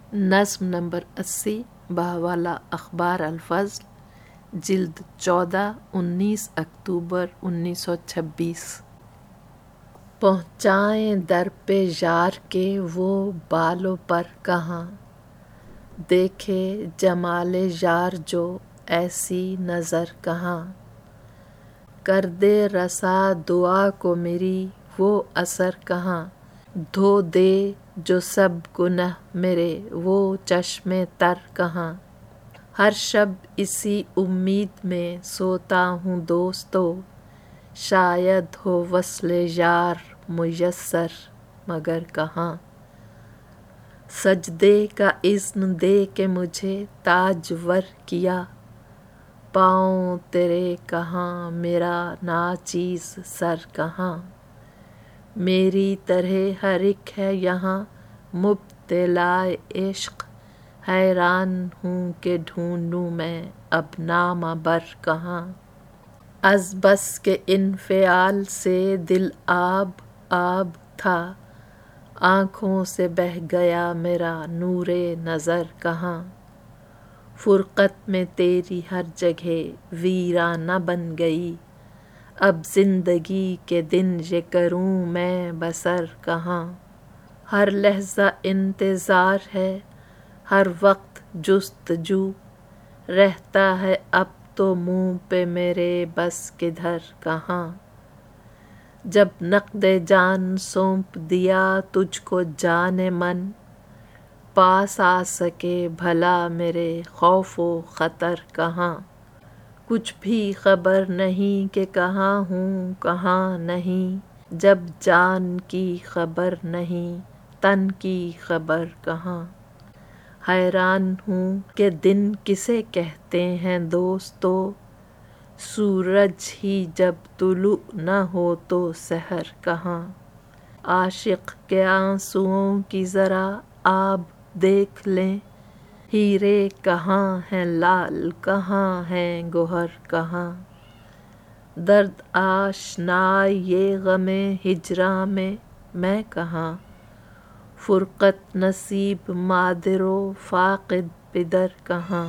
نظم نمبر 80 بہوالا اخبار الفضل جلد 14 19 اکتوبر 1926۔ پہنچائیں در پہ یار کے وہ بالوں پر کہاں، دیکھے جمال یار جو ایسی نظر کہاں، کر دے رسا دعا کو میری وہ اثر کہاں، دھو دے جو سب گنہ میرے وہ چشم تر کہاں، ہر شب اسی امید میں سوتا ہوں دوستو، شاید ہو وصل یار میسر مگر کہاں، سجدے کا اذن دے کے مجھے تاجور کیا، پاؤں تیرے کہاں میرا ناچیز سر کہاں، میری طرح ہر ایک ہے یہاں مبتلائے عشق، حیران ہوں کہ ڈھونڈوں میں اب نامہ بر کہاں، از بس کے انفعال سے دل آب آب تھا، آنکھوں سے بہہ گیا میرا نور نظر کہاں، فرقت میں تیری ہر جگہ ویرانہ بن گئی، اب زندگی کے دن یہ کروں میں بسر کہاں، ہر لحظہ انتظار ہے ہر وقت جستجو، رہتا ہے اب تو منہ پہ میرے بس کدھر کہاں، جب نقد جان سونپ دیا تجھ کو جان من، پاس آ سکے بھلا میرے خوف و خطر کہاں، کچھ بھی خبر نہیں کہ کہاں ہوں کہاں نہیں، جب جان کی خبر نہیں تن کی خبر کہاں، حیران ہوں کہ دن کسے کہتے ہیں دوستو، سورج ہی جب طلوع نہ ہو تو سحر کہاں، عاشق کے آنسوؤں کی ذرا آب دیکھ لیں، ہیرے کہاں ہیں لعل کہاں ہیں گوہر کہاں، درد آشنائے یہ غم ہجراں میں کہاں، فرقت نصیب مادر و فاقد پدر کہاں،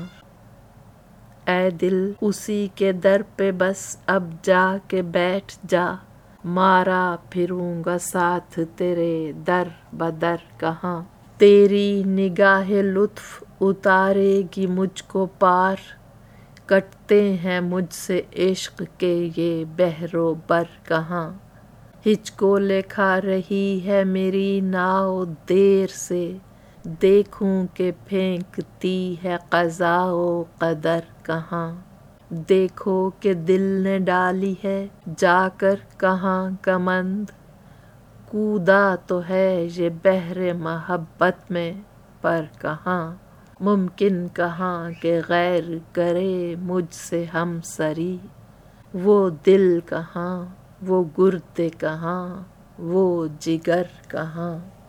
اے دل اسی کے در پہ بس اب جا کے بیٹھ جا، مارا پھروں گا ساتھ تیرے در بدر کہاں، تیری نگاہ لطف اتارے گی مجھ کو پار، کٹتے ہیں مجھ سے عشق کے یہ بحر و بر کہاں، ہچکولے کھا رہی ہے میری ناؤ دیر سے، دیکھوں کہ پھینکتی ہے قضا و قدر کہاں، دیکھو کہ دل نے ڈالی ہے جا کر کہاں کمند، کودا تو ہے یہ بحر محبت میں پر کہاں، ممکن کہاں کہ غیر کرے مجھ سے ہمسری، وہ دل کہاں وہ گردے کہاں وہ جگر کہاں۔